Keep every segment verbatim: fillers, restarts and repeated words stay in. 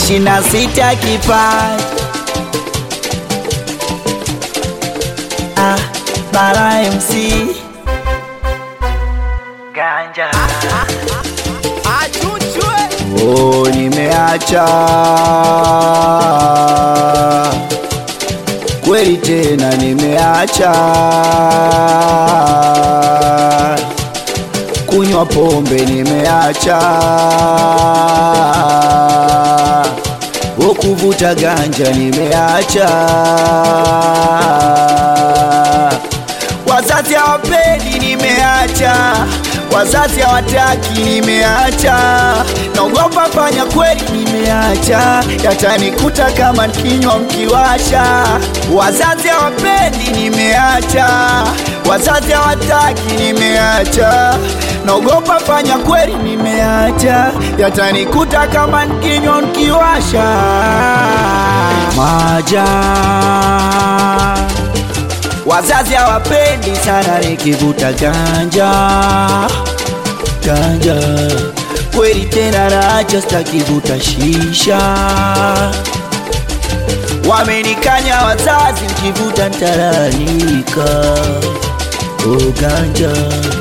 ishirini na sita kipaji. Ah, Bara M C Ganja. Oh, nimeacha kweli tena, nimeacha kunywa pombe, nimeacha kuvuta ganja, nimeacha wazazi hawapendi, nimeacha wazazi hawataki, nimeacha naogopa fanya kweli, nimeacha yatanikuta kama nikinywa mkiwasha. Wazazi hawapendi, nimeacha wazazi hawataki, nimeacha naogopa fanya kweli, nimeacha yatanikuta kama nikinywa mkiwasha. Maja wazazi hawapendi sana nikivuta ganja ganja, kweli tena naacha sitakivuta shisha. Wamenikanya wazazi nikivuta nitalalamika. Oh ganja,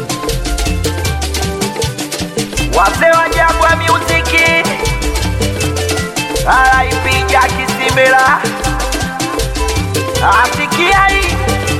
wazee wa Jangwa Music, alaipiga Kisimela, asikia hii.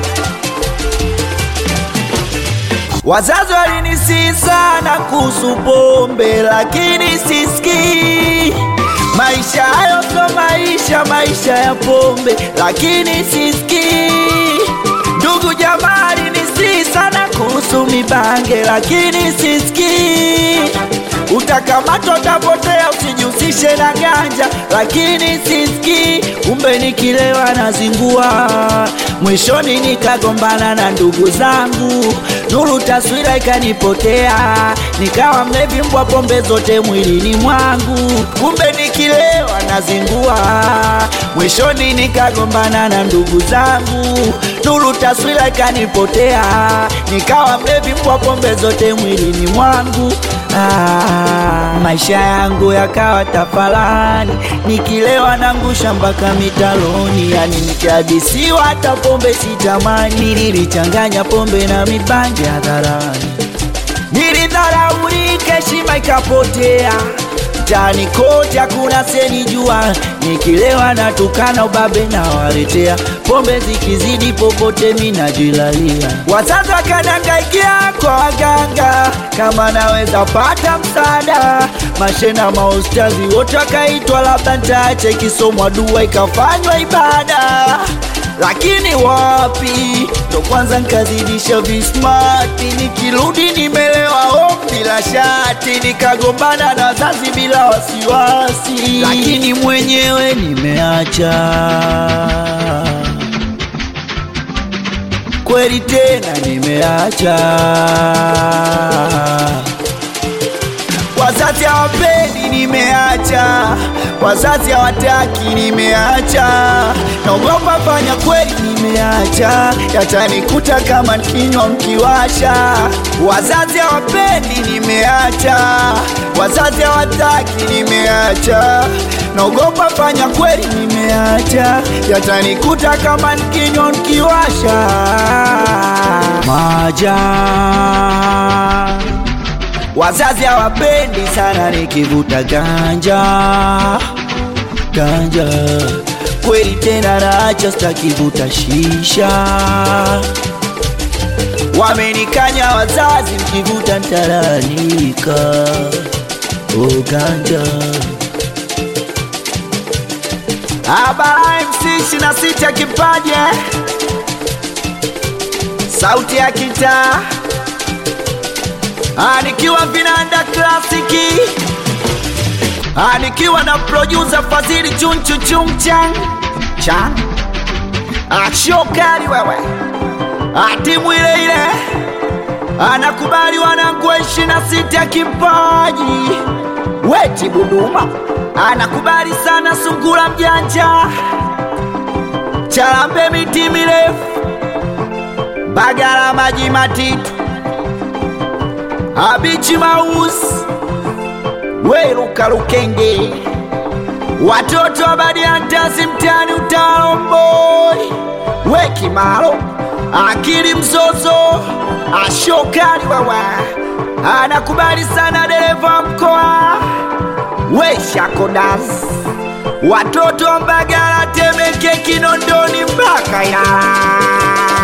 Wazazi walinisihi sana kuhusu pombe, lakini sisikii. Maisha hayo so maisha, maisha ya pombe, lakini sisikii. Ndugu jamaa walinisihi sana kuhusu mibange, lakini sisikii. Utakamatwa utapotea, usijihusishe na ganja, lakini sisikii. Kumbe nikilewa nazingua, mwishoni nikagombana na ndugu zangu, nuru taswira ikanipotea, nikawa mlevi mbwa pombe zote mwilini mwangu. Kumbe nikilewa nazingua, mwishoni nikagombana na ndugu zangu, nuru taswira ikanipotea, nikawa mlevi mbwa pombe zote mwilini mwangu. Ah, maisha yangu yakawa tafalani, nikilewa nangusha mpaka mitaloni, yani nikihadisiwa hata pombe sitamani. Nilichanganya pombe na mibangi hadharani, nilidharaulika, heshima ikapotea, mtaani kote hakuna senijua. Nikilewa natukana ubabe na waletea, pombe zikizidi popote minajilalia. Wazazi wakanangaikia kwa waganga kama naweza pata msaada, mashena maustazi wote wakaitwa, labda nitaache kisomwa dua ikafanywa ibada. Lakini wapi, ndo kwanza nkazidisha vismati, nikirudi nimelewa home bila shati, nikagombana na wazazi bila wasiwasi, lakini mwenyewe nimeacha kweli tena, nimeacha. Wazazi hawapendi, nimeacha wazazi hawataki, nimeacha naogopa fanya kweli, nimeacha yatanikuta kama nikinywa mkiwasha. Wazazi hawapendi, nimeacha wazazi hawataki, nimeacha naogopa fanya kweli, nimeacha yatanikuta kama nikinywa mkiwasha. Maja wazazi hawapendi sana nikivuta ganja ganja, kweli tena naacha sitakivuta shisha. Wamenikanya wazazi nikivuta nitalalamika. Oh ganja. Bara M C ishirini na sita kipaji, sauti ya kitaa, anikiwa vinanda klasiki, anikiwa na producer Fadhili chunchu chungchang chan, ashokari wewe, atimu ile ile, anakubali wanangu ishirini na sita kipaji. Weti Buduma anakubali sana Sungura mjanja, Charambe miti mirefu, Bagala maji matitu, Abichi Maus, Weruka Lukenge, watoto wa Badiantasi mtani utaomboi, weki malo akili mzozo ashokali wawa, anakubali sana dereva mkoa Weisha Kodas, watoto wa Mbagala Temeke Kinondoni mpaka Ilala.